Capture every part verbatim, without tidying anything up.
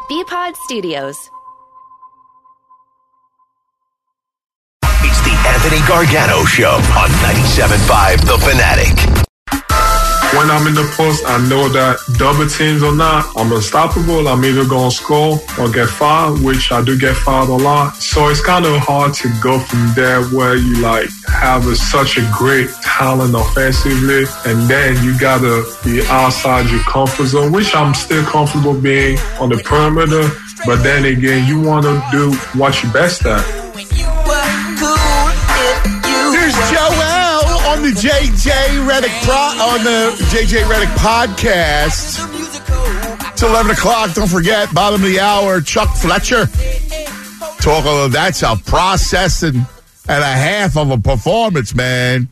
B-Pod Studios. It's the Anthony Gargano Show on ninety-seven point five The Fanatic. When I'm in the post, I know that double teams or not, I'm unstoppable. I'm either going to score or get fouled, which I do get fouled a lot. So it's kind of hard to go from there where you like have a, such a great talent offensively, and then you got to be outside your comfort zone, which I'm still comfortable being on the perimeter. But then again, you want to do what you're best at. There's Joel on the J J Redick pro on the J J Redick podcast. It's eleven o'clock. Don't forget, bottom of the hour, Chuck Fletcher. Talk of that's a process and, and a half of a performance, man.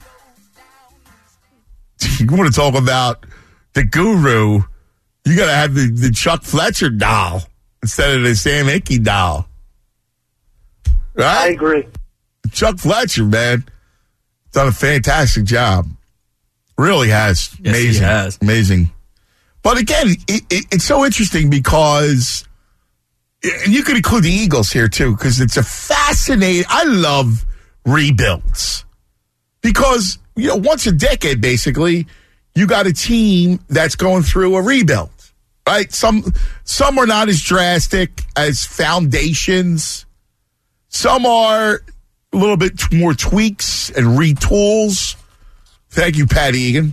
You want to talk about the guru? You got to have the, the Chuck Fletcher doll instead of the Sam Hinkie doll. Right? I agree. Chuck Fletcher, man, done a fantastic job. Really has. Yes, amazing. He has. Amazing. But again, it, it, it's so interesting because, and you could include the Eagles here too, because it's a fascinating, I love rebuilds. Because, you know, once a decade, basically, you got a team that's going through a rebuild, right? Some, some are not as drastic as foundations. Some are a little bit more tweaks and retools. Thank you, Pat Egan.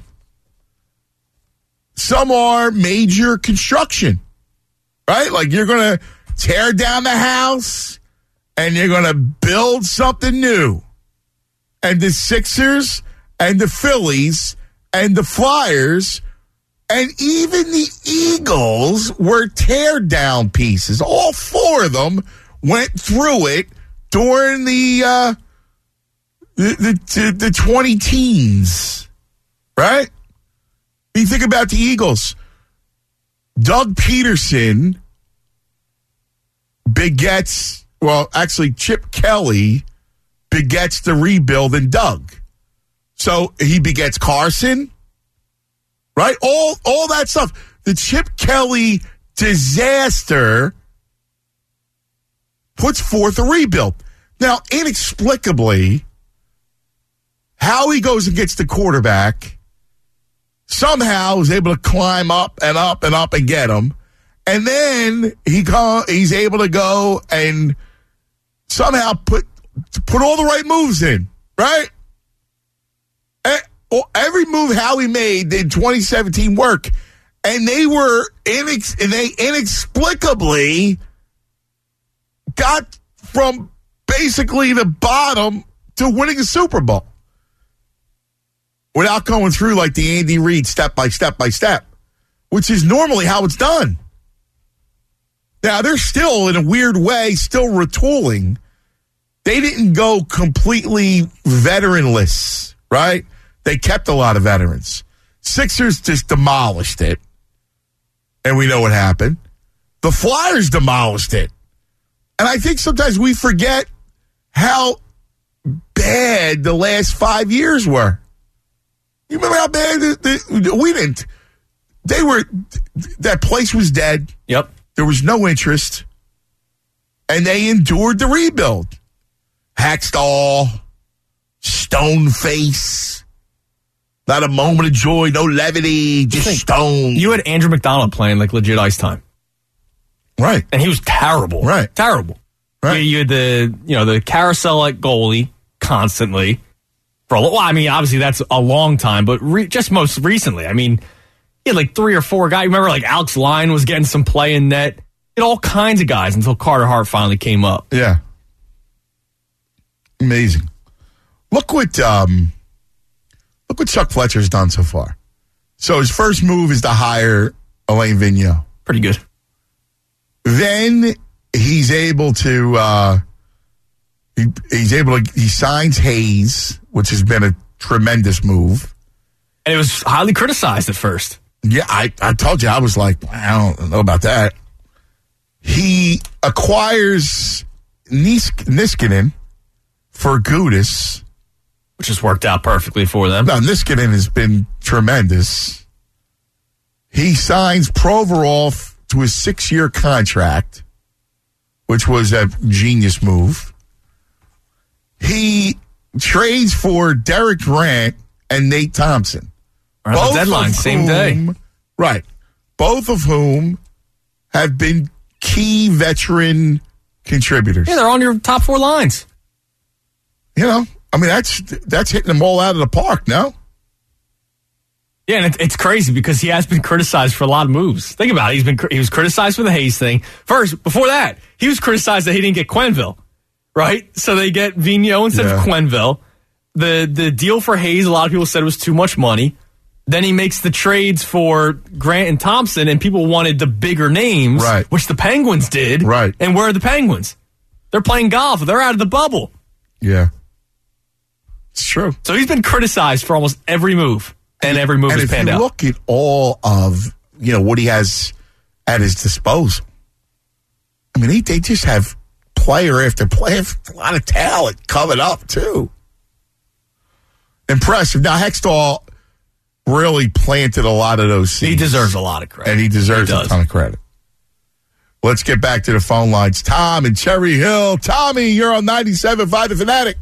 Some are major construction, right? Like you're going to tear down the house and you're going to build something new. And the Sixers and the Phillies and the Flyers and even the Eagles were tear down pieces. All four of them went through it during the uh, the, the the twenty teens, right? You think about the Eagles. Doug Peterson begets, well, actually Chip Kelly begets the rebuild in Doug. So he begets Carson, right? All all that stuff. The Chip Kelly disaster puts forth a rebuild. Now, inexplicably, Howie goes and gets the quarterback, somehow is able to climb up and up and up and get him, and then he go, he's able to go and somehow put put all the right moves in, right? Every move Howie made in twenty seventeen worked, and they were inex- and they inexplicably got from basically the bottom to winning a Super Bowl without going through like the Andy Reid step by step by step, which is normally how it's done. Now, they're still, in a weird way, still retooling. They didn't go completely veteranless, right? They kept a lot of veterans. Sixers just demolished it, and we know what happened. The Flyers demolished it. And I think sometimes we forget how bad the last five years were. You remember how bad the, the, we didn't. They were, that place was dead. Yep. There was no interest. And they endured the rebuild. Hackstall, Stoneface, not a moment of joy, no levity, just stone. You had Andrew McDonald playing like legit ice time. Right. And he was terrible. Right. Terrible. Right. You, you had the, you know, the carousel like goalie constantly. For a, well, I mean, obviously that's a long time, but re, just most recently, I mean, he had like three or four guys. Remember, like Alex Lyon was getting some play in net. He had all kinds of guys until Carter Hart finally came up. Yeah. Amazing. Look what um, look what Chuck Fletcher's done so far. So his first move is to hire Alain Vigneault. Pretty good. Then he's able to uh, he, he's able to he signs Hayes, which has been a tremendous move. And it was highly criticized at first. Yeah, I, I told you, I was like, I don't know about that. He acquires Nis- Niskanen for Gudis. Which has worked out perfectly for them. Now, Niskanen has been tremendous. He signs Provorov to his six-year contract, which was a genius move. He trades for Derek Grant and Nate Thompson. Right, the deadline, same whom, day. Right. Both of whom have been key veteran contributors. Yeah, they're on your top four lines. You know, I mean, that's that's hitting them all out of the park, no? Yeah, and it, it's crazy because he has been criticized for a lot of moves. Think about it. He's been he was criticized for the Hayes thing. First, before that, he was criticized that he didn't get Quenneville, right? So they get Vigneault instead yeah. of Quenneville. The the deal for Hayes, a lot of people said was too much money. Then he makes the trades for Grant and Thompson, and people wanted the bigger names, right. which the Penguins did. Right. And where are the Penguins? They're playing golf. They're out of the bubble. Yeah. It's true. So he's been criticized for almost every move, and every move and has panned out. And if you look at all of, you know, what he has at his disposal, I mean, they, they just have player after player, a lot of talent coming up, too. Impressive. Now, Hextall really planted a lot of those seeds. He deserves a lot of credit. And he deserves he a ton of credit. Let's get back to the phone lines. Tom in Cherry Hill. Tommy, you're on ninety-seven point five The Fanatic.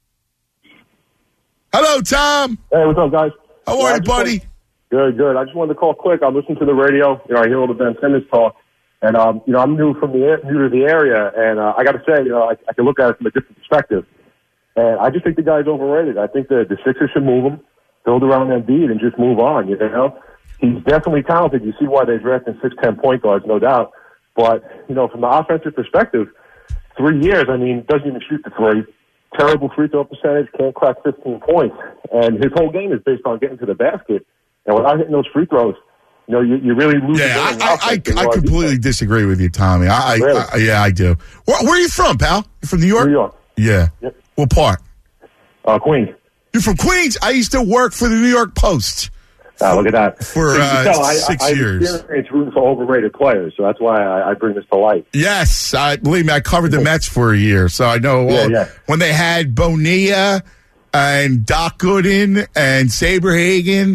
Hello, Tom. Hey, what's up, guys? How yeah, are you, buddy? Want, good, good. I just wanted to call quick. I'm listening to the radio. You know, I hear all the Ben Simmons talk. And, um, you know, I'm new from the new to the area. And uh, I got to say, you know, I, I can look at it from a different perspective. And I just think the guy's overrated. I think the, the Sixers should move him, build around Embiid, and just move on, you know? He's definitely talented. You see why they drafted six ten point guards, no doubt. But, you know, from the offensive perspective, three years, I mean, doesn't even shoot the three. Terrible free throw percentage, can't crack fifteen points. And his whole game is based on getting to the basket. And without hitting those free throws, you know, you, you really lose. Yeah, I, I, I, I completely disagree with you, Tommy. I, really? I, yeah, I do. Where, where are you from, pal? You from New York? New York. Yeah. Yep. What part? Uh, Queens. You're from Queens? I used to work for the New York Post. Uh, look at that. For uh, tell, I, six I, years. I've experienced rooting for overrated players, so that's why I, I bring this to light. Yes. I, believe me, I covered the Mets for a year, so I know yeah, all, yeah. when they had Bonilla and Doc Gooden and Saberhagen,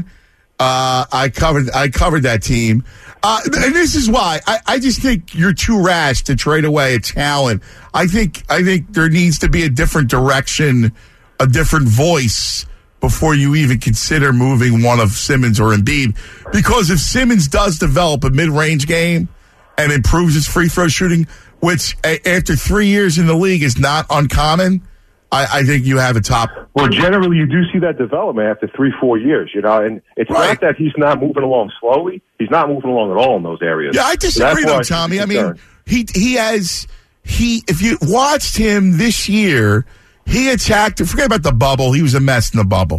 uh, I covered I covered that team. Uh, and this is why. I, I just think you're too rash to trade away a talent. I think I think there needs to be a different direction, a different voice before you even consider moving one of Simmons or Embiid. Because if Simmons does develop a mid-range game and improves his free throw shooting, which a- after three years in the league is not uncommon, I, I think you have a top. Well, generally you do see that development after three, four years, you know, and it's right. not that he's not moving along slowly. He's not moving along at all in those areas. Yeah, I disagree so though, Tommy. I mean, he he has, he if you watched him this year, he attacked, forget about the bubble, he was a mess in the bubble.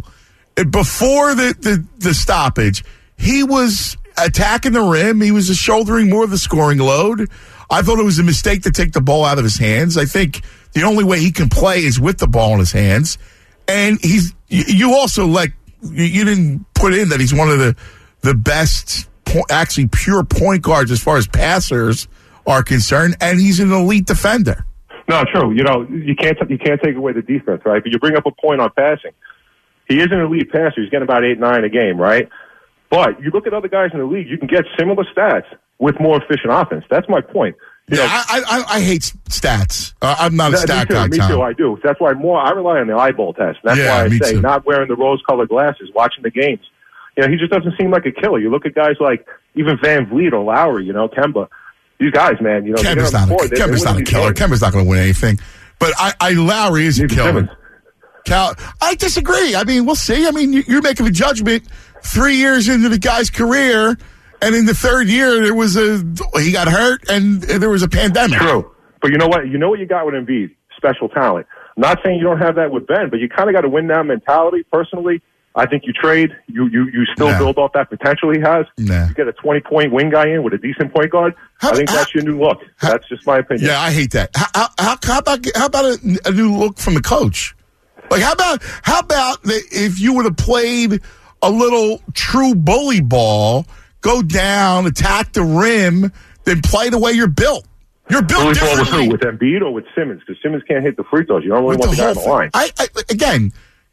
Before the, the, the stoppage, he was attacking the rim. He was shouldering more of the scoring load. I thought it was a mistake to take the ball out of his hands. I think the only way he can play is with the ball in his hands. And he's, you also like, you didn't put in that he's one of the, the best, actually pure point guards as far as passers are concerned. And he's an elite defender. No, true. You know, you can't, you can't take away the defense, right? But you bring up a point on passing. He is an elite passer. He's getting about eight, nine a game, right? But you look at other guys in the league, you can get similar stats with more efficient offense. That's my point. You yeah, know, I, I I hate stats. Uh, I'm not a that, stat me too, guy, me Tom. too, I do. That's why more I rely on the eyeball test. That's yeah, why I me say too. not wearing the rose-colored glasses, watching the games. You know, he just doesn't seem like a killer. You look at guys like even Van Vliet or Lowry, you know, Kemba. These guys, man, you know, Kemba's not, court, a, they, Kemba's they not a killer. games. Kemba's not going to win anything. But I, I Lowry is a killer. Simmons. Cal, I disagree. I mean, we'll see. I mean, you're making a judgment three years into the guy's career, and in the third year, there was a he got hurt, and there was a pandemic. True, but you know what? You know what you got with Embiid? Special talent. I'm not saying you don't have that with Ben, but you kind of got a win now mentality. Personally, I think you trade. You you you still nah. build off that potential he has. Nah. You get a twenty point wing guy in with a decent point guard. How, I think how, that's your new look. How, that's just my opinion. Yeah, I hate that. How, how, how about how about a, a new look from the coach? Like, how about how about the, if you would have played a little true bully ball, go down, attack the rim, then play the way you're built. You're built bully differently. ball with who? With Embiid or with Simmons? Because Simmons can't hit the free throws. You don't really With want the, the guy on the line. I, I again,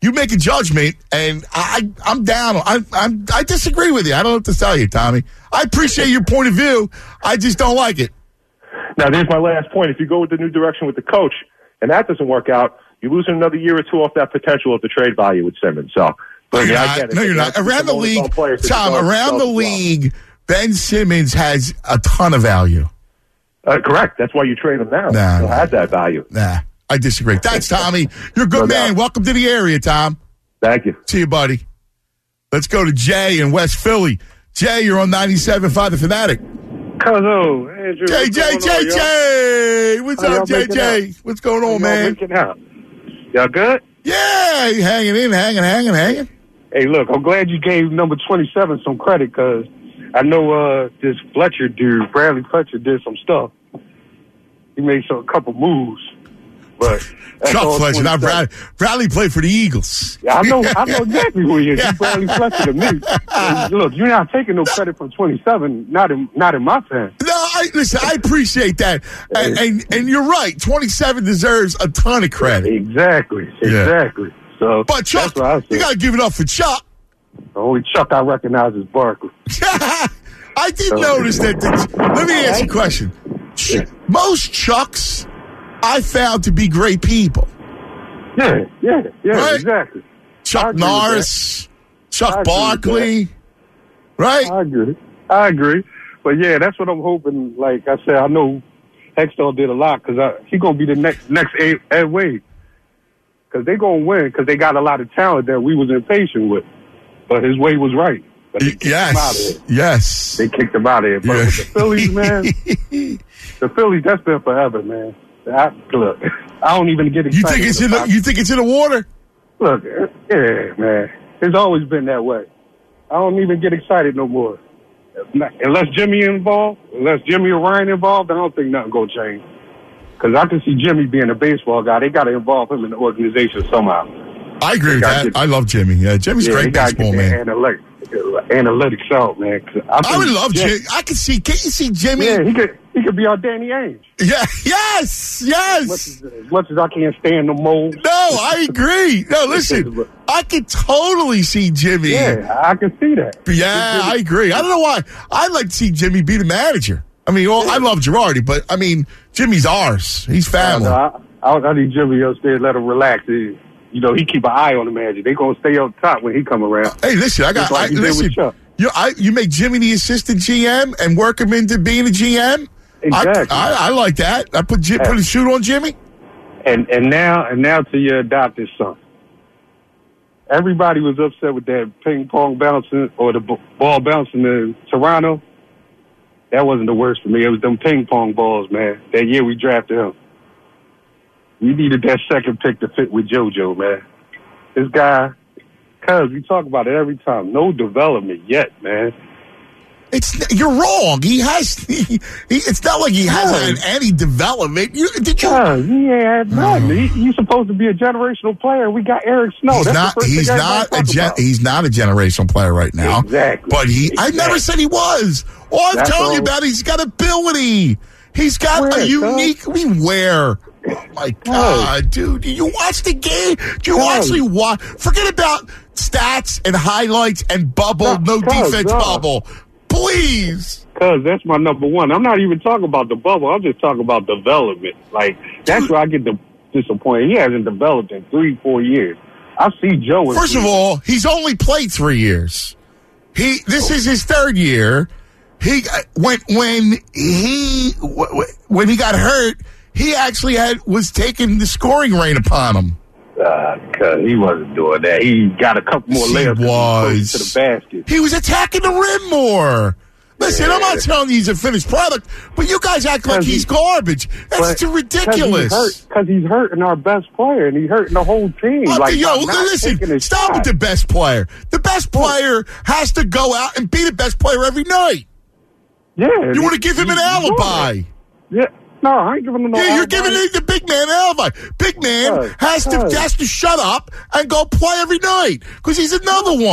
you make a judgment, and I, I'm down. I, I'm, I disagree with you. I don't know what to tell you, Tommy. I appreciate your point of view. I just don't like it. Now, there's my last point. If you go with the new direction with the coach, and that doesn't work out, you're losing another year or two off that potential of the trade value with Simmons. So, no, you're I not. get it. No, you're not. Around the league, Tom, around the league, Ben Simmons has a ton of value. Uh, correct. That's why you trade him now. Nah, He'll nah, have that value. Nah, I disagree. Thanks, Tommy. You're a good No man. doubt. Welcome to the area, Tom. Thank you. See you, buddy. Let's go to Jay in West Philly. Jay, you're on ninety-seven point five The Fanatic. Hello, Andrew. Jay, Jay, Jay, Jay. What's How up, y'all Jay, making Jay? out? What's going on, Y'all man? making out? Y'all good? Yeah, you hanging in, hanging, hanging, hanging. Hey, look, I'm glad you gave number twenty-seven some credit because I know uh, this Fletcher dude, Bradley Fletcher, did some stuff. He made some a couple moves, but that's all Chuck Fletcher, not twenty-seven. Bradley. Bradley played for the Eagles. Yeah, I know, I know exactly who he is. Yeah. He's Bradley Fletcher to me. And look, you're not taking no credit from twenty-seven, not in, not in my fan. No, I listen. I appreciate that, and, and and you're right. twenty-seven deserves a ton of credit. Exactly, Yeah. exactly. So, But Chuck, that's what I said. you got to give it up for Chuck. The only Chuck I recognize is Barkley. I did notice that. The, let me ask you a question. Ch- most Chucks I found to be great people. Yeah, yeah, yeah, Right. exactly. I Chuck agree with Norris, I Chuck agree with Barkley, right? I agree. I agree. But yeah, that's what I'm hoping. Like I said, I know Hextall did a lot because he's gonna be the next next Ed, Ed Wade. Because they're gonna win because they got a lot of talent that we was impatient with. But his way was right. But they Y- kicked him out of yes, here. yes. They kicked him out of here. But Yeah. with the Phillies, man, the Phillies, that's been forever, man. I, look, I don't even get You excited. think it's in the, about- you think it's in the water? Look, yeah, man. It's always been that way. I don't even get excited no more. Unless Jimmy involved, unless Jimmy or Ryan involved, I don't think nothing gonna change. Because I can see Jimmy being a baseball guy. They got to involve him in the organization somehow. I agree with gotta that. get- I love Jimmy. Yeah, Jimmy's Yeah, great they got to baseball get man. their analytics, analytics out, man. 'Cause I, I think would love Jim- Jimmy. I could see. Can you see Jimmy? Yeah, he could. He could be our Danny Ainge. Yeah. Yes. As much Yes. as, as much as I can't stand the mold. No, I agree. No, listen. I could totally see Jimmy. Yeah, I can see that. Yeah, I agree. I don't know why. I'd like to see Jimmy be the manager. I mean, well, I love Girardi, but I mean, Jimmy's ours. He's family. I, I, I need Jimmy upstairs, let him relax. He, you know, he keep an eye on the manager. They gonna stay up top when he come around. Hey, listen, I got. Just like I, he did with listen, Chuck. you, I, you make Jimmy the assistant G M and work him into being a G M. Exactly. I, I, I like that. I put Jim, put a shoot on Jimmy. And and now and now to your adopted son. Everybody was upset with that ping pong bouncing or the b- ball bouncing in Toronto. That wasn't the worst for me. It was them ping pong balls, man. That year we drafted him. We needed that second pick to fit with JoJo, man. This guy, cuz we talk about it every time. No development yet, man. It's you're wrong. He has. He, he, it's not like he hasn't had any development. You, did you? Cuz he ain't had nothing. He, he's supposed to be a generational player. We got Eric Snow. He's That's not. the first He's thing not a. everybody talk Gen, about. he's not a generational player right now. Exactly. But he. I Exactly. never said he was. All I'm That's telling you all. about, he's got ability. He's got Where, a cuz? unique. We where. Oh my God, dude! Did you watch the game? Did you Cuz. actually watch? Forget about stats and highlights and bubble, no No, cuz, defense no. bubble. Please. Cuz that's my number one. I'm not even talking about the bubble. I'm just talking about development. Like, that's where I get the disappointed. He hasn't developed in three, four years. I see Joe. in First of three- all, he's only played three years. He this is his third year. He when when he when he got hurt, he actually had was taking the scoring reign upon him. Uh, cuz he wasn't doing that. He got a couple more He layups was. to the basket. He was attacking the rim more. Listen, I'm not telling you he's a finished product, but you guys act like Cause he's he- garbage. That's too ridiculous. Because he's, hurting our best player, and he's hurting the whole team. What like, the- yo, by not taking listen, his stop with shot. the best player. The best player has to go out and be the best player every night. Yeah. You want to give him an alibi. Yeah. No, I ain't giving him no Yeah, you're alibi. giving the big man an alibi. Big man Cuz, has to cuz. has to shut up and go play every night because he's another one.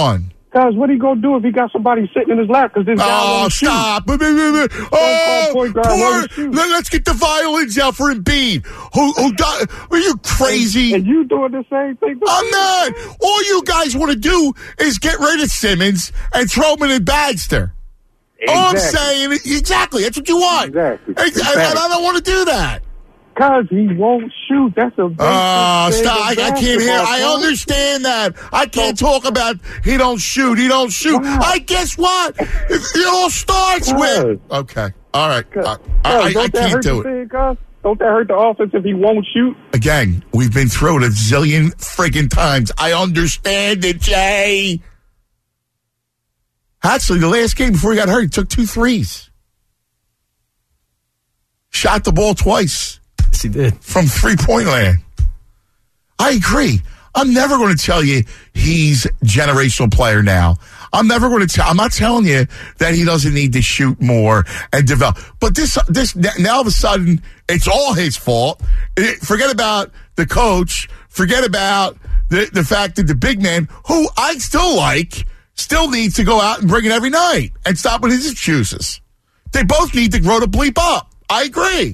Cuz what he gonna do if he got somebody sitting in his lap? Because this guy Oh, won't stop. shoot. Oh, point guard poor, won't shoot. let, us get the violins out for Embiid. Who, who got, are you crazy? And you doing the same thing? I'm not. All you guys want to do is get rid of Simmons and throw him in Bagster. Exactly. All I'm saying, exactly, that's what you want. Exactly. And, exactly. and I don't want to do that. Because he won't shoot. That's a basic Oh, thing stop. of I, I can't basketball, hear. I bro. understand that. I can't talk about he don't shoot. He don't shoot. Wow. I guess what? It all starts with. Okay. All right. Uh, I, I, I Don't that can't hurt do the it. thing, cuz? Don't that hurt the offense if he won't shoot? Again, we've been through it a zillion friggin' times. I understand it, Jay. Actually, the last game before he got hurt, he took two threes. Shot the ball twice. Yes, he did. From three-point land. I agree. I'm never going to tell you he's a generational player now. I'm never going to tell. I'm not telling you that he doesn't need to shoot more and develop. But this, this now all of a sudden, it's all his fault. It, forget about the coach. Forget about the the fact that the big man, who I still like, still needs to go out and bring it every night and stop with his excuses. They both need to grow the bleep up. I agree.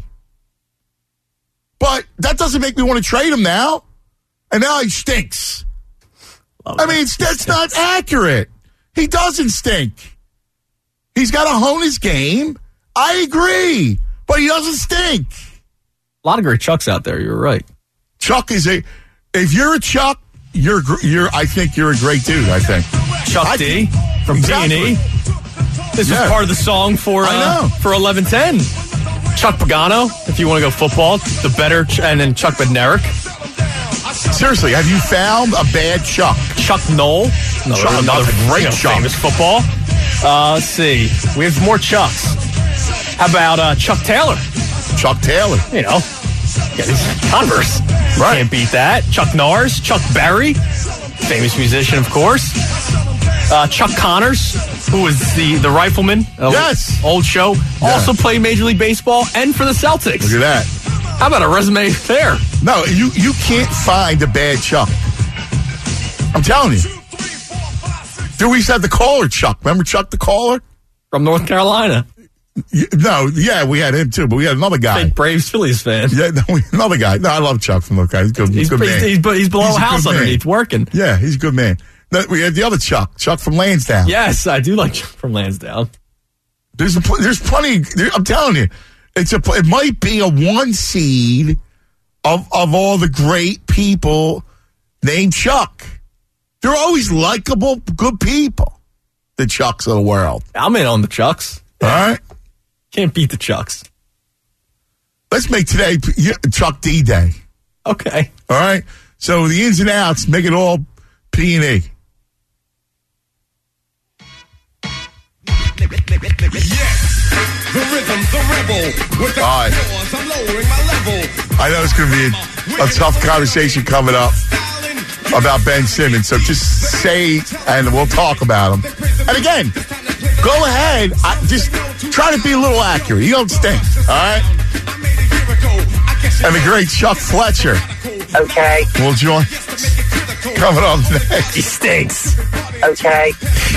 But that doesn't make me want to trade him now. And now he stinks. Love I that. mean, it's, that's not accurate. He doesn't stink. He's got to hone his game. I agree. But he doesn't stink. A lot of great Chucks out there. You're right. Chuck is a... If you're a Chuck, you're... you're. I think you're a great dude, I think. Chuck I D think- from Exactly. B and E. This Yeah. was part of the song for I uh, know. for eleven ten. Chuck Pagano, if you want to go football, the better, ch- and then Chuck Bednarik. Seriously, have you found a bad Chuck? Chuck Knoll, another, Chuck, another another great you know, Chuck. famous football. Uh, let's see, we have more Chucks. How about uh, Chuck Taylor? Chuck Taylor. You know, yeah, he's Converse. Right. Can't beat that. Chuck Norris, Chuck Berry, famous musician, of course. Uh, Chuck Connors, who was the, the rifleman. Uh, Yes. Old show. Also played Major League Baseball and for the Celtics. Look at that. How about a resume there? No, you, you can't find a bad Chuck. I'm telling you. Dude, we used to have the caller Chuck. Remember Chuck the caller? From North Carolina. Y- No, yeah, we had him too, but we had another guy. Big Braves Phillies fan. Yeah, no, we- another guy. No, I love Chuck from North Carolina. He's good, He's, good he's, man. he's, but he's below He's a house good man. underneath working. Yeah, he's a good man. No, we had the other Chuck, Chuck from Lansdowne. Yes, I do like Chuck from Lansdowne. There's a, pl- there's plenty. There, I'm telling you, it's a. pl- It might be a one seed of of all the great people named Chuck. They're always likable, good people. The Chucks of the world. I'm in on the Chucks. All right, Can't beat the Chucks. let's make today P- yeah, Chuck D Day. Okay. All right, so the ins and outs, make it all P and E. Yes, the rhythm's a rebel. With the All right. chords, I'm lowering my level. I know it's going to be a, a tough conversation coming up about Ben Simmons. So just say, and we'll talk about him. And again, go ahead. I, just try to be a little accurate. You don't stink, all right? And the great Chuck Fletcher Okay, will join coming up next. He stinks. okay.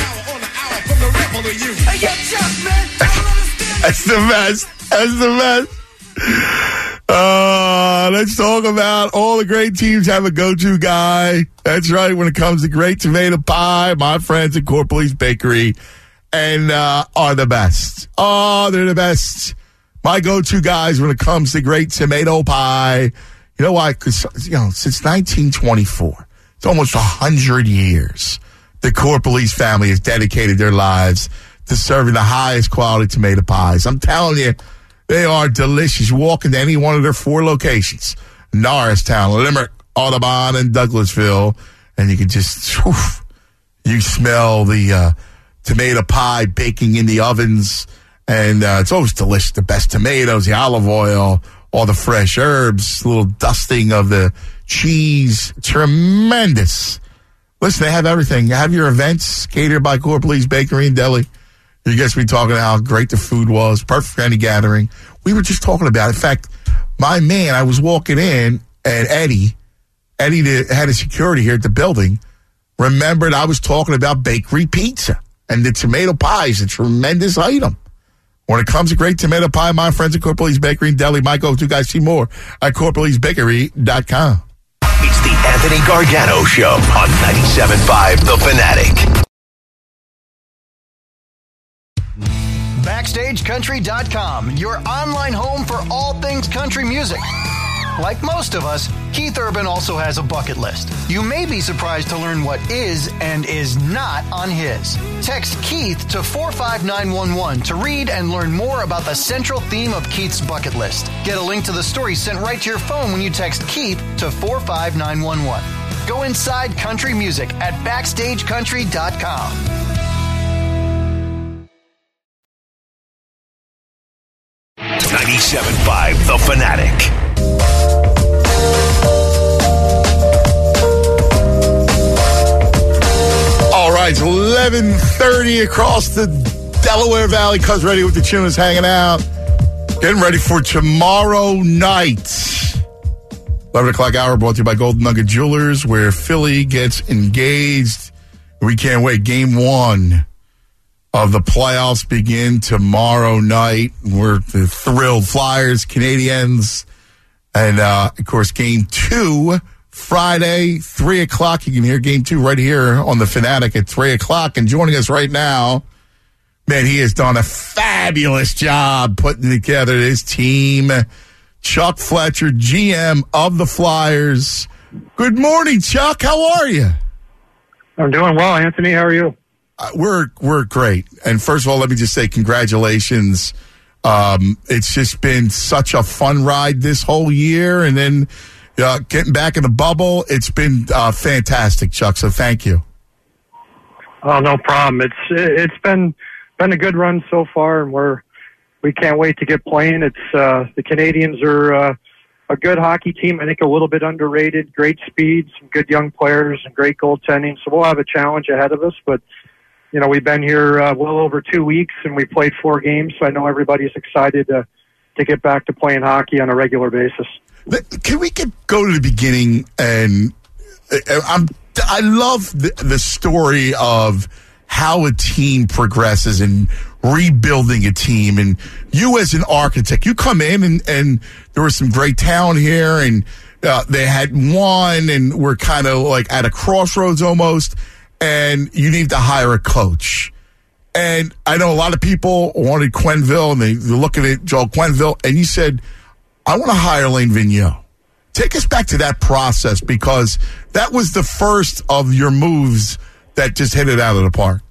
That's the best. That's the best. Uh, let's talk about all the great teams have a go-to guy. That's right. When it comes to great tomato pie, my friends at Corporal's Bakery and uh, are the best. Oh, they're the best. My go-to guys when it comes to great tomato pie. You know why? Because, you know, since nineteen twenty-four, it's almost one hundred years, the Corporal's family has dedicated their lives to serving the highest quality tomato pies. I'm telling you, they are delicious. You walk into any one of their four locations, Norristown, Limerick, Audubon, and Douglasville, and you can just, whew, you smell the uh, tomato pie baking in the ovens, and uh, it's always delicious. The best tomatoes, the olive oil, all the fresh herbs, a little dusting of the cheese. Tremendous. Listen, they have everything. You have your events catered by Corporal's Bakery and Deli. You guys be talking about how great the food was, perfect for any gathering. We were just talking about it. In fact, my man, I was walking in, and Eddie, Eddie the, had a security here at the building, remembered I was talking about bakery pizza, and the tomato pie is a tremendous item. When it comes to great tomato pie, my friends at Corporalese Bakery and Deli, my go-to guys, see more at corporalese bakery dot com. It's the Anthony Gargano Show on ninety-seven point five The Fanatic. Backstage Country dot com, your online home for all things country music. Like most of us, Keith Urban also has a bucket list. You may be surprised to learn what is and is not on his. Text Keith to four five nine one one to read and learn more about the central theme of Keith's bucket list. Get a link to the story sent right to your phone when you text Keith to four five nine one one. Go inside country music at Backstage Country dot com. ninety-seven point five The Fanatic. All right, it's eleven thirty across the Delaware Valley. Cuz ready with the Chinners hanging out. Getting ready for tomorrow night. eleven o'clock hour brought to you by Golden Nugget Jewelers, where Philly gets engaged. We can't wait. Game one of the playoffs begin tomorrow night. We're the thrilled Flyers, Canadians, and, uh, of course, game two, Friday, three o'clock. You can hear game two right here on The Fanatic at three o'clock. And joining us right now, man, he has done a fabulous job putting together this team. Chuck Fletcher, G M of the Flyers. Good morning, Chuck. How are you? I'm doing well, Anthony. How are you? Uh, we're we're great. And first of all, let me just say congratulations. Um, it's just been such a fun ride this whole year, and then uh, getting back in the bubble, it's been uh, fantastic, Chuck. So thank you. Oh, no problem. It's it's been been a good run so far, and we're we can't wait to get playing. It's uh, the Canadians are uh, a good hockey team. I think a little bit underrated. Great speed, some good young players, and great goaltending. So we'll have a challenge ahead of us, but. You know, we've been here uh, well over two weeks, and we played four games, so I know everybody's excited to to get back to playing hockey on a regular basis. Can we get, go to the beginning? And uh, I'm, I love the, the story of how a team progresses and rebuilding a team. And you as an architect, you come in, and, and there was some great talent here, and uh, they had won, and we're kind of like at a crossroads almost. And you need to hire a coach. And I know a lot of people wanted Quenneville, and they, they're looking at Joel Quenneville, and you said, I want to hire Alain Vigneault. Take us back to that process, because that was the first of your moves that just hit it out of the park.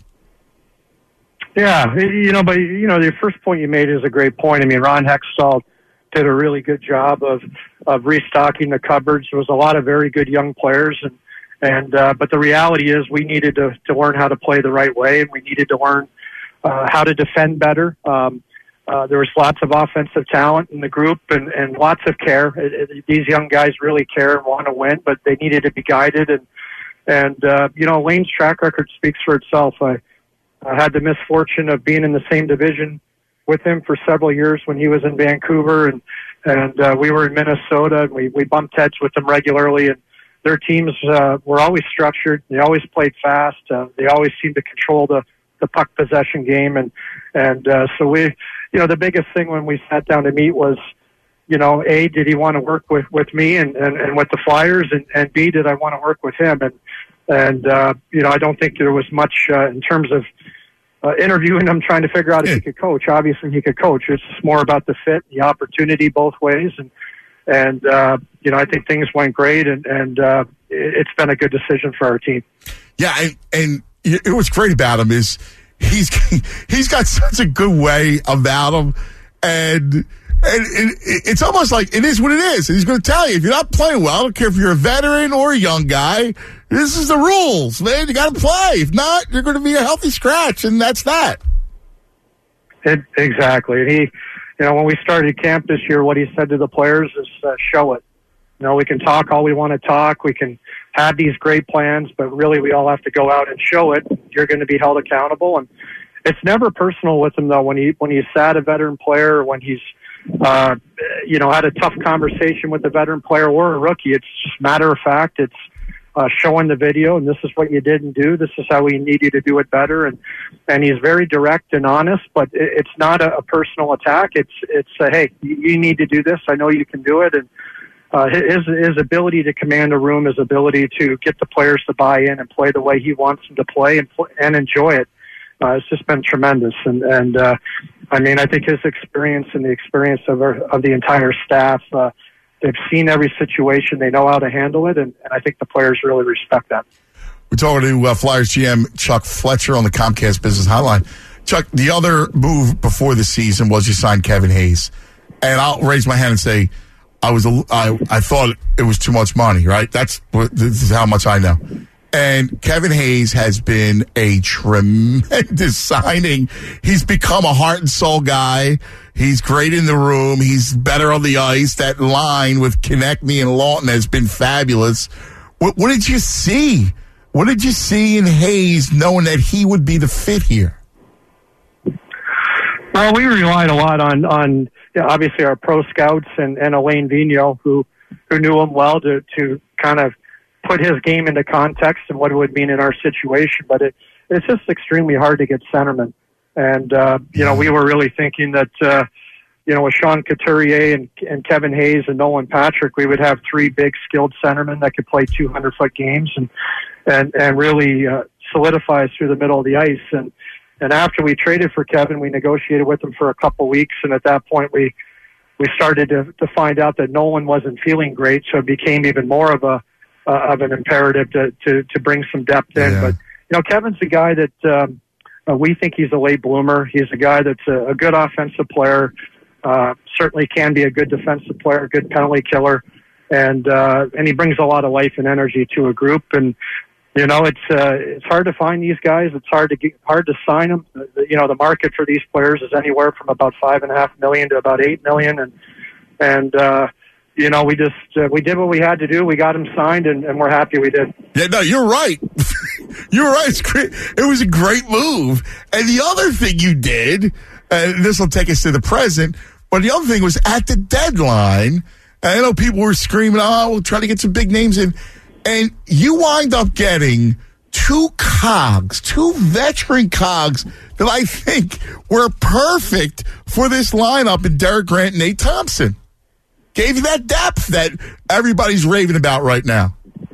Yeah, you know, but, you know, the first point you made is a great point. I mean, Ron Hextall did a really good job of, of restocking the cupboards. There was a lot of very good young players, and And uh, but the reality is we needed to, to learn how to play the right way, and we needed to learn uh, how to defend better. Um, uh, there was lots of offensive talent in the group, and, and lots of care. It, it, these young guys really care and want to win, but they needed to be guided. And and uh, you know, Lane's track record speaks for itself. I, I had the misfortune of being in the same division with him for several years when he was in Vancouver, and and uh, we were in Minnesota, and we we bumped heads with him regularly. And their teams uh, were always structured. They always played fast. Uh, they always seemed to control the, the puck possession game. And, and uh, so we, you know, the biggest thing when we sat down to meet was, you know, A, did he want to work with, with me and, and, and with the Flyers? And, and B, did I want to work with him? And, and uh, you know, I don't think there was much uh, in terms of uh, interviewing him, trying to figure out if he could coach. Obviously, he could coach. It's just more about the fit, the opportunity both ways. And, And, uh, you know, I think things went great, and, and uh, it's been a good decision for our team. Yeah, and, and it, what's great about him is he's he's got such a good way about him, and, and it, it's almost like it is what it is. And he's going to tell you, if you're not playing well, I don't care if you're a veteran or a young guy, this is the rules, man. You got to play. If not, you're going to be a healthy scratch, and that's that. It, exactly. And he... You know, when we started camp this year, what he said to the players is uh, show it. You know, we can talk all we want to talk. We can have these great plans, but really we all have to go out and show it. You're going to be held accountable. And it's never personal with him, though, when he when he's sat a veteran player, or when he's, uh, you know, had a tough conversation with a veteran player or a rookie. It's just matter of fact. It's uh, showing the video, and this is what you didn't do. This is how we need you to do it better. And, and he's very direct and honest, but it, it's not a, a personal attack. It's, it's a, hey, you, you need to do this. I know you can do it. And uh, his, his ability to command a room, his ability to get the players to buy in and play the way he wants them to play and, and enjoy it, uh, it's just been tremendous. And, and uh, I mean, I think his experience and the experience of, our, of the entire staff, uh, they've seen every situation. They know how to handle it, and, and I think the players really respect that. We're talking to uh, Flyers G M Chuck Fletcher on the Comcast Business Hotline. Chuck, the other move before the season was you signed Kevin Hayes. And I'll raise my hand and say, I was a, I, I thought it was too much money, right? That's what, this is how much I know. And Kevin Hayes has been a tremendous signing. He's become a heart and soul guy. He's great in the room. He's better on the ice. That line with Konechny and Lawton has been fabulous. What, what did you see? What did you see in Hayes knowing that he would be the fit here? Well, we relied a lot on, on you know, obviously our pro scouts and, and Alain Vigneault, who, who knew him well to, to kind of put his game into context and what it would mean in our situation. But it, it's just extremely hard to get centermen. And, uh, you know, we were really thinking that, uh, you know, with Sean Couturier and, and Kevin Hayes and Nolan Patrick, we would have three big skilled centermen that could play two hundred foot games and, and, and really uh, solidify us through the middle of the ice. And, and after we traded for Kevin, we negotiated with him for a couple of weeks. And at that point, we, we started to, to find out that Nolan wasn't feeling great. So it became even more of a, uh, of an imperative to, to, to bring some depth in. Yeah. But, you know, Kevin's a guy that, um, uh, we think he's a late bloomer. He's a guy that's a, a good offensive player, uh, certainly can be a good defensive player, a good penalty killer. And, uh, and he brings a lot of life and energy to a group. And, you know, it's, uh, it's hard to find these guys. It's hard to get, hard to sign them. You know, the market for these players is anywhere from about five and a half million to about eight million. And, and, uh, you know, we just, uh, we did what we had to do. We got him signed and, and we're happy we did. Yeah, no, you're right. You're right. It's great. It was a great move. And the other thing you did, and this will take us to the present, but the other thing was at the deadline, and I know people were screaming, oh, we'll try to get some big names in. And you wind up getting two cogs, two veteran cogs that I think were perfect for this lineup in Derek Grant and Nate Thompson. Gave you that depth that everybody's raving about right now.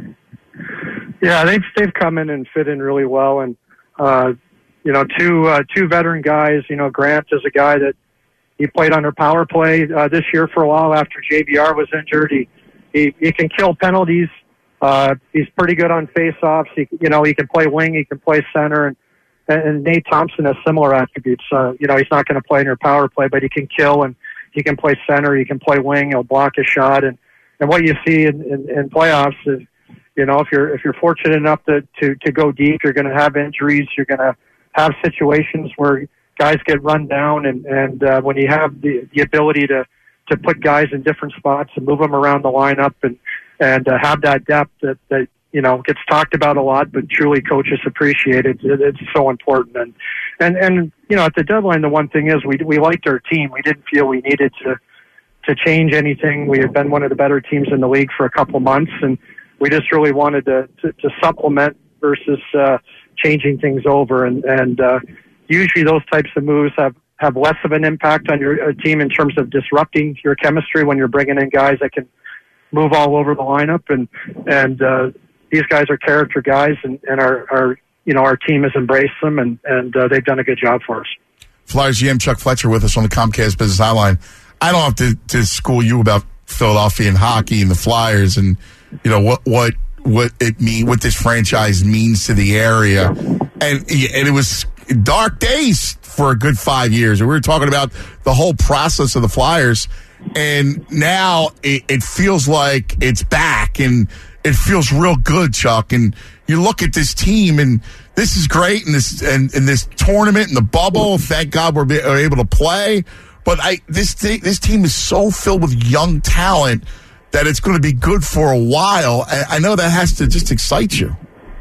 Yeah, they've they've come in and fit in really well, and uh, you know, two uh, two veteran guys. You know, Grant is a guy that he played under power play uh, this year for a while after J V R was injured. He he, he can kill penalties. Uh, he's pretty good on faceoffs. He you know he can play wing. He can play center, and and Nate Thompson has similar attributes. Uh, you know, he's not going to play in your power play, but he can kill and he can play center. He can play wing. He'll block a shot, and and what you see in, in, in playoffs is, you know, if you're if you're fortunate enough to, to, to go deep, you're going to have injuries. You're going to have situations where guys get run down, and and uh, when you have the, the ability to, to put guys in different spots and move them around the lineup, and and uh, have that depth that, that you know gets talked about a lot, but truly coaches appreciate it. it it's so important. And and and you know, at the deadline, the one thing is we we liked our team. We didn't feel we needed to to change anything. We had been one of the better teams in the league for a couple months, and we just really wanted to, to, to supplement versus uh, changing things over. And, and uh, usually those types of moves have, have less of an impact on your uh, team in terms of disrupting your chemistry when you're bringing in guys that can move all over the lineup. And and uh, these guys are character guys, and, and our, our you know our team has embraced them, and, and uh, they've done a good job for us. Flyers G M Chuck Fletcher with us on the Comcast Business Hotline. I don't have to, to school you about Philadelphia and hockey and the Flyers and you know what what what it mean what this franchise means to the area, and and it was dark days for a good five years. We were talking about the whole process of the Flyers, and now it, it feels like it's back, and it feels real good, Chuck. And you look at this team, and this is great, and this and, and this tournament and the bubble. Thank God we're, be, are able to play. But I this th- this team is so filled with young talent that it's going to be good for a while. I know that has to just excite you.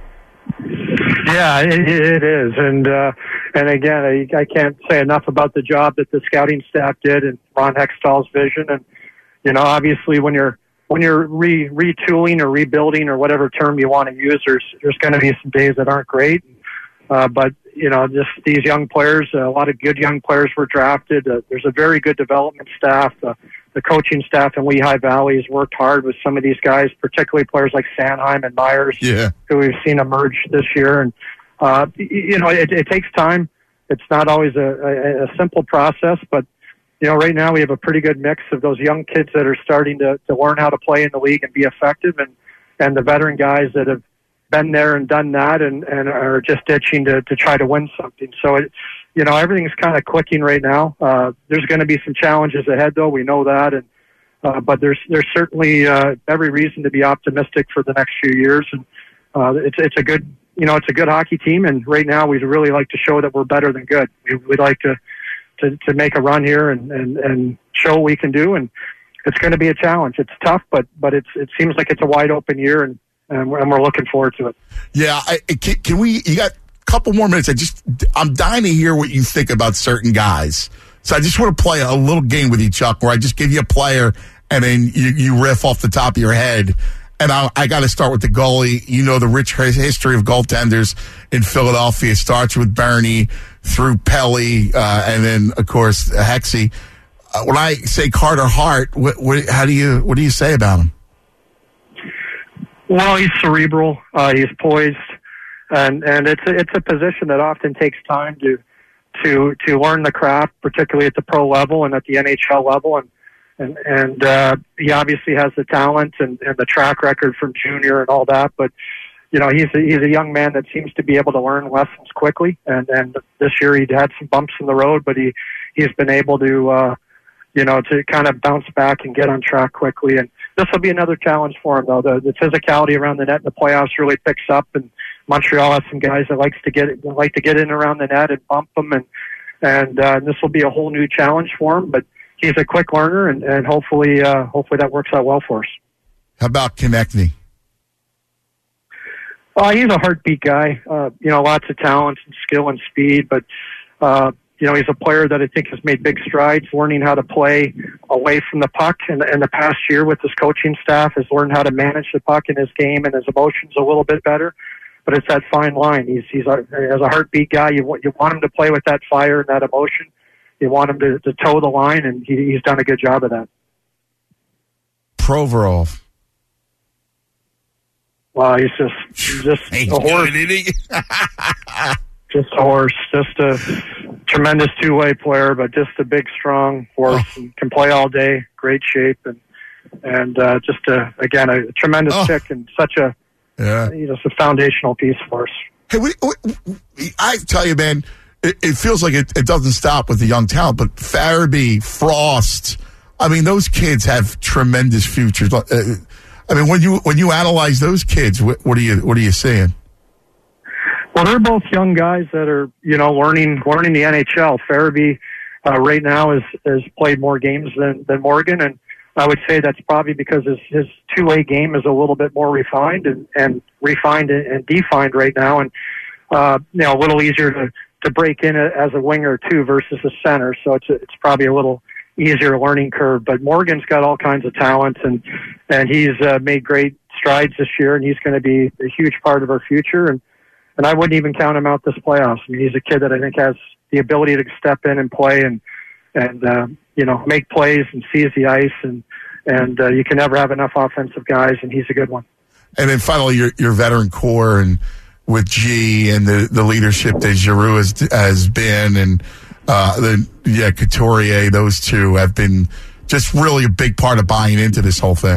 Yeah, it, it is. And uh, and again, I, I can't say enough about the job that the scouting staff did and Ron Hextall's vision. And, you know, obviously when you're when you're re, retooling or rebuilding or whatever term you want to use, there's there's going to be some days that aren't great. Uh, but you know, just these young players, uh, a lot of good young players were drafted. Uh, there's a very good development staff. Uh, the coaching staff in Lehigh Valley has worked hard with some of these guys, particularly players like Sanheim and Myers, yeah. who we've seen emerge this year. And uh, you know, it, it takes time. It's not always a, a, a simple process, but you know, right now we have a pretty good mix of those young kids that are starting to, to learn how to play in the league and be effective, and, and the veteran guys that have been there and done that and, and are just itching to, to try to win something. So, it, you know, everything's kind of clicking right now. Uh, there's going to be some challenges ahead, though. We know that. And uh, but there's there's certainly uh, every reason to be optimistic for the next few years. And uh, it's it's a good, you know, it's a good hockey team. And right now we'd really like to show that we're better than good. We, we'd like to To, to make a run here and, and, and show what we can do. And it's going to be a challenge. It's tough, but but it's it seems like it's a wide open year, and, and, we're, and we're looking forward to it. Yeah, I, can, can we, you got a couple more minutes. I just, I'm dying to hear what you think about certain guys. So I just want to play a little game with you, Chuck, where I just give you a player and then you, you riff off the top of your head. And I, I got to start with the goalie. You know the rich history of goaltenders in Philadelphia. It starts with Bernie through Pelly, uh, and then of course Hexy. Uh, when I say Carter Hart, what, what, how do you what do you say about him? Well, he's cerebral. Uh, he's poised, and and it's a, it's a position that often takes time to to to learn the craft, particularly at the pro level and at the N H L level. And and and uh, he obviously has the talent and, and the track record from junior and all that, but. You know, he's a, he's a young man that seems to be able to learn lessons quickly. And, and this year he'd had some bumps in the road, but he, he's been able to, uh, you know, to kind of bounce back and get on track quickly. And this will be another challenge for him, though. The, the physicality around the net in the playoffs really picks up, and Montreal has some guys that likes to get like to get in around the net and bump them. And, and, uh, this will be a whole new challenge for him, but he's a quick learner, and, and hopefully, uh, hopefully that works out well for us. How about Konechny? Uh, he's a heartbeat guy. Uh, you know, lots of talent and skill and speed, but, uh, you know, he's a player that I think has made big strides learning how to play away from the puck. And in the past year with his coaching staff has learned how to manage the puck in his game and his emotions a little bit better. But it's that fine line. He's, he's a, as a heartbeat guy, you want, you want him to play with that fire and that emotion. You want him to, to toe the line, and he, he's done a good job of that. Provorov. Wow, he's just just a horse. Just a horse. Just a tremendous two-way player, but just a big, strong horse. Oh. And can play all day. Great shape, and and uh, just a, again a tremendous oh. pick, and such a yeah. you know, a foundational piece for us. Hey, we, we, I tell you, man, it, it feels like it, it doesn't stop with the young talent, but Farabee, Frost. I mean, those kids have tremendous futures. Uh, I mean, when you when you analyze those kids, what, what are you what are you seeing? Well, they're both young guys that are, you know, learning learning the N H L. Farabee uh, right now has has played more games than than Morgan, and I would say that's probably because his his two way game is a little bit more refined and, and refined and defined right now, and uh, you know, a little easier to to break in as a winger too versus a center. So it's a, it's probably a little easier learning curve, but Morgan's got all kinds of talent, and and he's uh, made great strides this year, and he's going to be a huge part of our future. And and I wouldn't even count him out this playoffs. I mean, he's a kid that I think has the ability to step in and play and and uh, you know, make plays and seize the ice, and and uh, you can never have enough offensive guys, and he's a good one. And then finally, your your veteran core, and with G and the the leadership that Giroux has has been, and. Uh, the, yeah, Couturier, those two have been just really a big part of buying into this whole thing.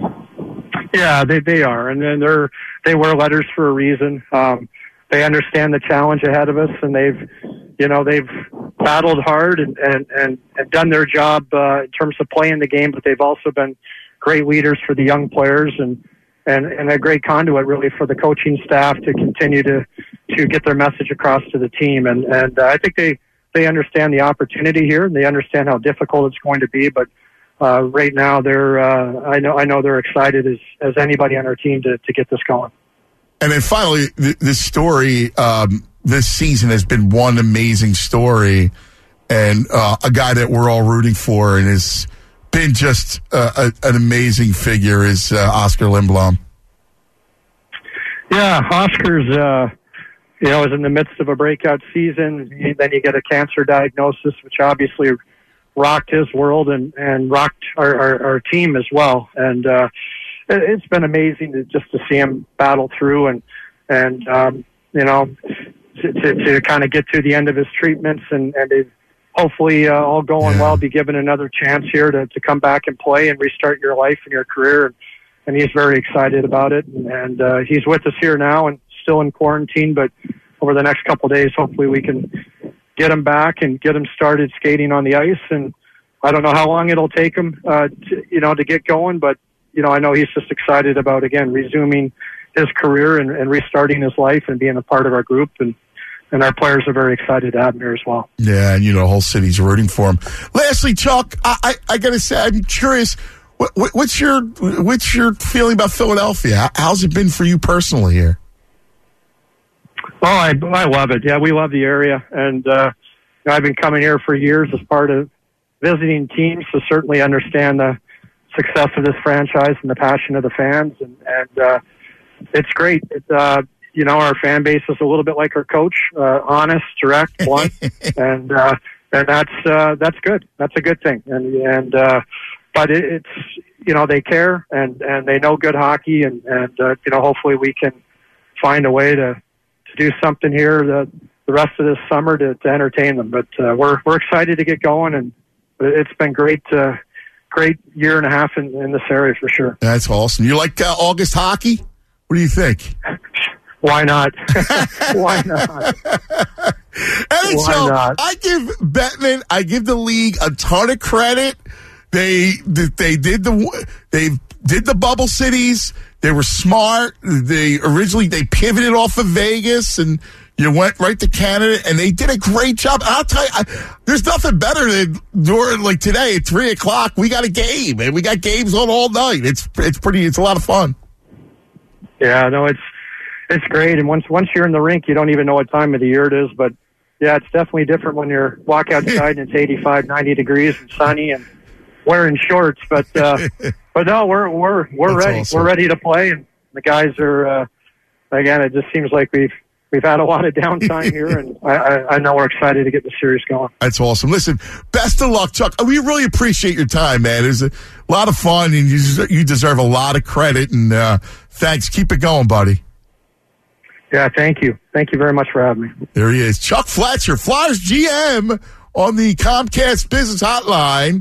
Yeah, they they are, and then they're they wear letters for a reason. Um, they understand the challenge ahead of us, and they've, you know, they've battled hard and and and, and done their job uh, in terms of playing the game. But they've also been great leaders for the young players, and and and a great conduit really for the coaching staff to continue to to get their message across to the team. And and uh, I think they. They understand the opportunity here, and they understand how difficult it's going to be. But uh, right now, they're uh, I know I know they're excited as as anybody on our team to to get this going. And then finally, th- this story um, this season has been one amazing story, and uh, a guy that we're all rooting for, and is been just uh, a, an amazing figure is uh, Oscar Lindblom. Yeah, Oscar's, uh, you know, is in the midst of a breakout season. Then you get a cancer diagnosis, which obviously rocked his world and, and rocked our, our, our team as well. And uh, it, it's been amazing to, just to see him battle through and, and um, you know, to, to, to kind of get to the end of his treatments and, and to hopefully uh, all going yeah. well, be given another chance here to, to come back and play and restart your life and your career. And, and he's very excited about it. And, and uh, he's with us here now and still in quarantine, but over the next couple of days, hopefully we can get him back and get him started skating on the ice. And I don't know how long it'll take him, uh, to, you know, to get going, but, you know, I know he's just excited about, again, resuming his career and, and restarting his life and being a part of our group. And, and our players are very excited to have him here as well. Yeah, and, you know, the whole city's rooting for him. Lastly, Chuck, I, I, I got to say, I'm curious, what, what, what's your what's your feeling about Philadelphia? How's it been for you personally here? Oh, I, I love it. Yeah, we love the area. And uh, you know, I've been coming here for years as part of visiting teams to certainly understand the success of this franchise and the passion of the fans. And, and uh, it's great. It, uh, you know, our fan base is a little bit like our coach, uh, honest, direct, blunt. and uh, and that's uh, that's good. That's a good thing. And, and uh, but it, it's, you know, they care and, and they know good hockey. And, and uh, you know, hopefully we can find a way to, to do something here the, the rest of this summer to, to entertain them. But uh, we're we're excited to get going, and it's been great, uh, great year and a half in, in this area for sure. That's awesome. You like uh, August hockey? What do you think? Why not? Why not? N H L, Why not? I give Bettman, I give the league a ton of credit. They they did the they did the bubble cities. They were smart. They originally they pivoted off of Vegas and you went right to Canada, and they did a great job. I'll tell you, I, there's nothing better than during like today at three o'clock. We got a game, and we got games on all night. It's it's pretty. It's a lot of fun. Yeah, no, it's it's great. And once once you're in the rink, you don't even know what time of the year it is. But yeah, it's definitely different when you're walk outside and it's eighty-five, ninety degrees and sunny and wearing shorts. But uh, but no, we're we're we're That's ready. awesome. We're ready to play, and the guys are. Uh, again, it just seems like we've. We've had a lot of downtime here, and I, I, I know we're excited to get the series going. That's awesome. Listen, best of luck, Chuck. We really appreciate your time, man. It was a lot of fun, and you you deserve a lot of credit, and uh, thanks. Keep it going, buddy. Yeah, thank you. Thank you very much for having me. There he is, Chuck Fletcher, Flyers G M on the Comcast Business Hotline,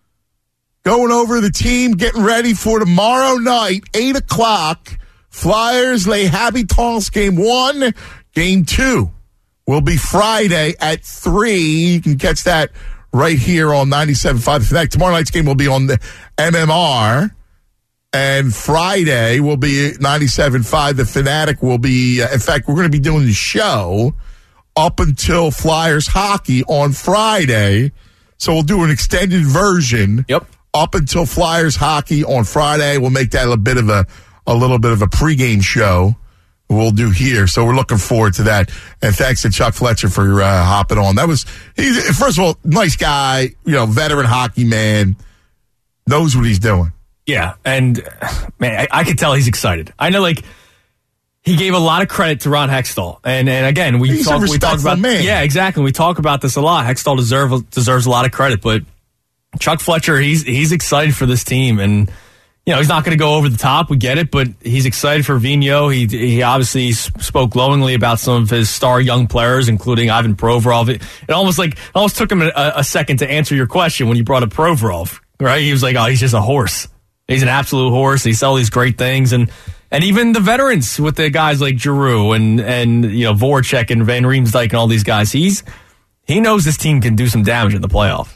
going over the team, getting ready for tomorrow night, eight o'clock. Flyers Les Habitants game one. Game two will be Friday at three. You can catch that right here on ninety-seven point five The Fanatic. Tomorrow night's game will be on the M M R. And Friday will be ninety-seven point five The Fanatic will be, uh, in fact, we're going to be doing the show up until Flyers hockey on Friday. So we'll do an extended version. Yep. Up until Flyers hockey on Friday. We'll make that a bit of a, a little bit of a pregame show. We'll do here. So we're looking forward to that. And thanks to Chuck Fletcher for uh, hopping on. That was, he, first of all, nice guy, you know, veteran hockey man, knows what he's doing. Yeah. And man, I, I could tell he's excited. I know, like, he gave a lot of credit to Ron Hextall. And and again, we he's talk, a we talk about, man. yeah, exactly. We talk about this a lot. Hextall deserve, deserves a lot of credit, but Chuck Fletcher, he's, he's excited for this team. And, you know, he's not going to go over the top. We get it, but he's excited for Vigneault. He he obviously spoke glowingly about some of his star young players, including Ivan Provorov. It, it almost like it almost took him a, a second to answer your question when you brought up Provorov, right? He was like, "Oh, he's just a horse. He's an absolute horse. He said all these great things." And and even the veterans with the guys like Giroux and and you know Voracek and Van Riemsdyk and all these guys. He's he knows this team can do some damage in the playoff.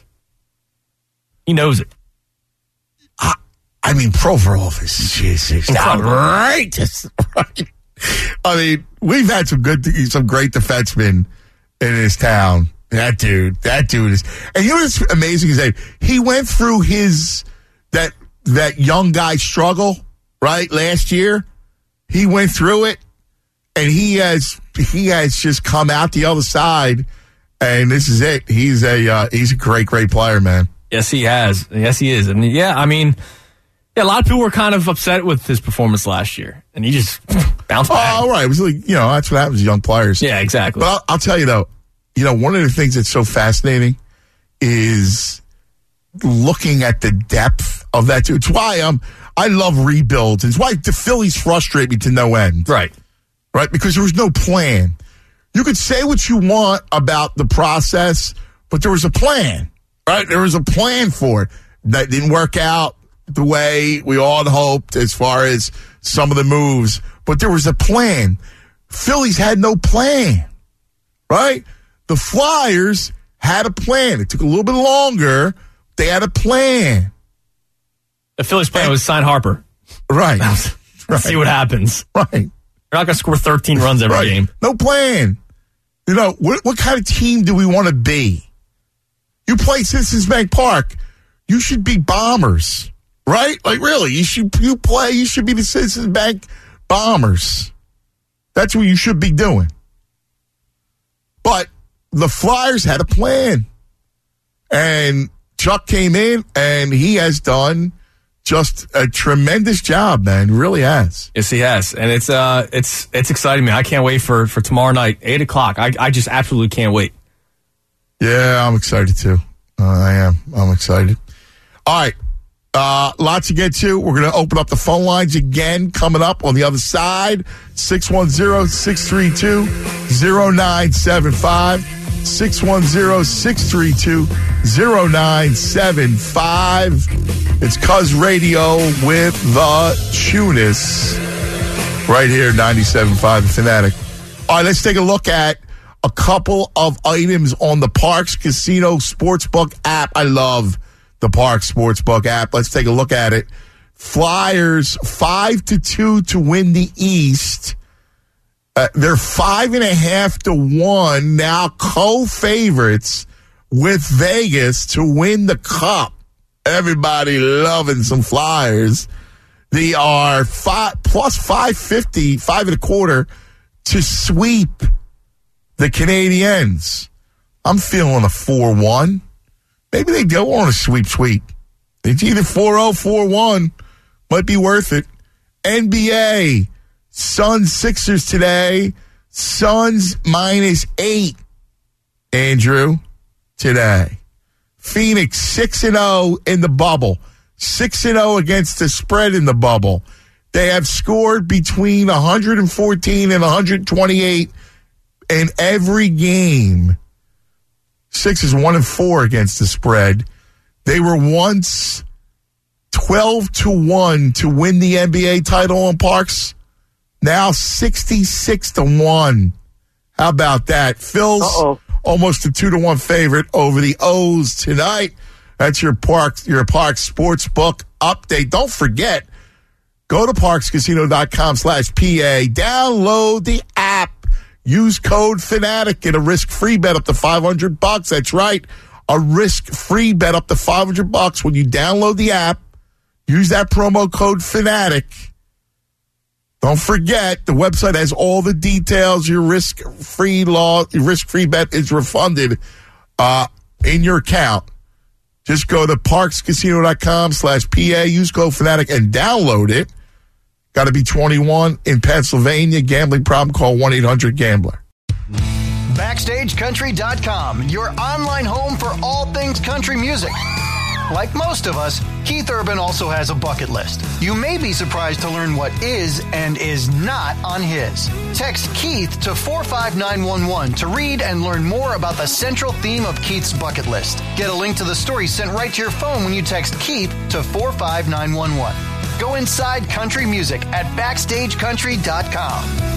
He knows it. I mean, Provorov is just outrageous. Right? I mean, we've had some good, some great defensemen in this town. That dude, that dude is, and you know what's amazing is that he went through his, that, that young guy struggle, right? Last year, he went through it, and he has, he has just come out the other side, and this is it. He's a, uh, he's a great, great player, man. Yes, he has. Yes, he is. And yeah, I mean, yeah, a lot of people were kind of upset with his performance last year, and he just bounced back. Oh, all right. It was like, you know, that's what happens to young players. Yeah, exactly. But I'll, I'll tell you, though, you know, one of the things that's so fascinating is looking at the depth of that. It's why um, I love rebuilds. It's why the Phillies frustrate me to no end. Right. Right? Because there was no plan. You could say what you want about the process, but there was a plan. Right? There was a plan for it. That didn't work out the way we all had hoped as far as some of the moves, but there was a plan. Phillies had no plan. Right? The Flyers had a plan. It took a little bit longer. They had a plan. The Phillies plan and, was sign Harper. Right. right. See what happens. Right. You're not going to score thirteen runs every right. game. No plan. You know, what, what kind of team do we want to be? You play Citizens Bank Park, you should be Bombers, right? Like, really, you should you play, you should be the Citizens Bank Bombers. That's what you should be doing. But the Flyers had a plan. And Chuck came in, and he has done just a tremendous job, man. He really has. Yes, he has. And it's uh, it's it's exciting me. I can't wait for, for tomorrow night, eight o'clock. I, I just absolutely can't wait. Yeah, I'm excited too. Uh, I am. I'm excited. All right. Uh, lots to get to. We're going to open up the phone lines again coming up on the other side. six one zero, six three two, zero nine seven five. six one zero, six three two, zero nine seven five. It's Cuz Radio with the Tunis. Right here, ninety-seven point five The Fanatic. All right, let's take a look at a couple of items on the Parx Casino Sportsbook app. I love the Parx Sportsbook app. Let's take a look at it. Flyers five to two to win the East. Uh, they're five and a half to one now, co-favorites with Vegas to win the Cup. Everybody loving some Flyers. They are five plus five fifty, five and a quarter to sweep the Canadiens. I'm feeling a four one. Maybe they go on a sweep sweep. It's either four oh, four one. Might be worth it. N B A. Suns Sixers today. Suns minus eight. Andrew, today. Phoenix six and oh in the bubble. six and oh against the spread in the bubble. They have scored between one fourteen and one twenty-eight in every game. Six is one and four against the spread. They were once twelve to one to win the N B A title on Parx. Now sixty-six to one. How about that? Phil's Uh-oh. almost a two to one favorite over the O's tonight. That's your Parx, your Parx Sportsbook update. Don't forget, go to parxcasino.com slash PA. Download the app. Use code Fanatic. Get a risk-free bet up to five hundred bucks. That's right. A risk-free bet up to five hundred bucks when you download the app. Use that promo code Fanatic. Don't forget, the website has all the details. Your risk-free law, your risk-free bet is refunded uh, in your account. Just go to parxcasino.com slash PA. Use code Fanatic and download it. Got to be twenty-one in Pennsylvania. Gambling problem, call one eight hundred gambler. Backstage Country dot com, your online home for all things country music. Like most of us, Keith Urban also has a bucket list. You may be surprised to learn what is and is not on his. Text Keith to four five nine one one to read and learn more about the central theme of Keith's bucket list. Get a link to the story sent right to your phone when you text Keith to four five nine one one. Go inside country music at backstage country dot com.